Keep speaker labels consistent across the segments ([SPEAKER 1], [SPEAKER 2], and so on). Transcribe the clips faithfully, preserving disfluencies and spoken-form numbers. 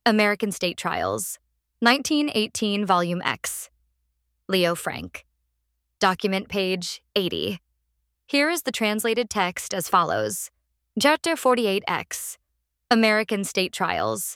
[SPEAKER 1] American State Trials, nineteen eighteen, Volume X. Leo Frank. Document page eighty. Here is the translated text as follows. Chapter forty-eight X. American State Trials.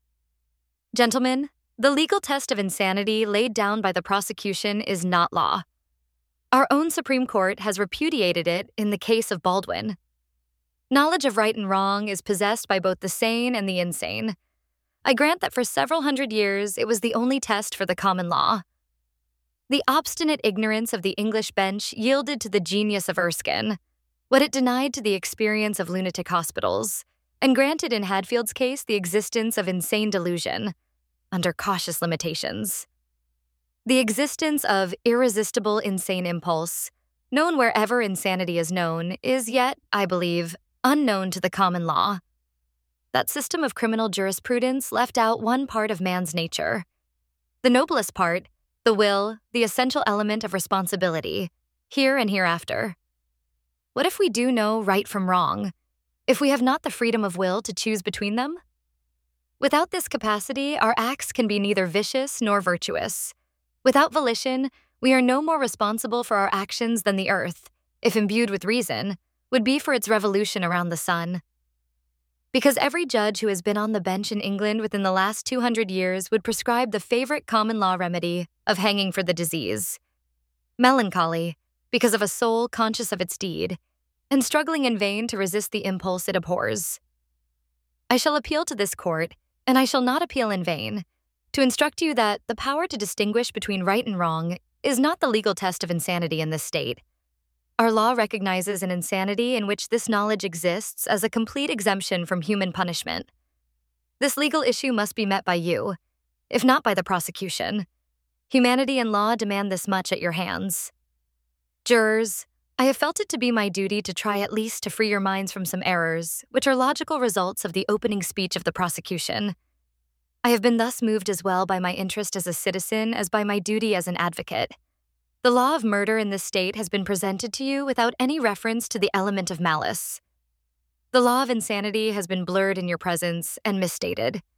[SPEAKER 1] Gentlemen, the legal test of insanity laid down by the prosecution is not law. Our own Supreme Court has repudiated it in the case of Baldwin. Knowledge of right and wrong is possessed by both the sane and the insane. I grant that for several hundred years it was the only test for the common law. The obstinate ignorance of the English bench yielded to the genius of Erskine, what it denied to the experience of lunatic hospitals, and granted in Hadfield's case the existence of insane delusion, under cautious limitations. The existence of irresistible insane impulse, known wherever insanity is known, is yet, I believe, unknown to the common law. That system of criminal jurisprudence left out one part of man's nature. The noblest part, the will, the essential element of responsibility, here and hereafter. What if we do know right from wrong, if we have not the freedom of will to choose between them? Without this capacity, our acts can be neither vicious nor virtuous. Without volition, we are no more responsible for our actions than the earth, if imbued with reason, would be for its revolution around the sun. Because every judge who has been on the bench in England within the last two hundred years would prescribe the favorite common law remedy of hanging for the disease. Melancholy, because of a soul conscious of its deed, and struggling in vain to resist the impulse it abhors. I shall appeal to this court, and I shall not appeal in vain, to instruct you that the power to distinguish between right and wrong is not the legal test of insanity in this state. Our law recognizes an insanity in which this knowledge exists as a complete exemption from human punishment. This legal issue must be met by you, if not by the prosecution. Humanity and law demand this much at your hands. Jurors, I have felt it to be my duty to try at least to free your minds from some errors, which are logical results of the opening speech of the prosecution. I have been thus moved as well by my interest as a citizen as by my duty as an advocate. The law of murder in this state has been presented to you without any reference to the element of malice. The law of insanity has been blurred in your presence and misstated.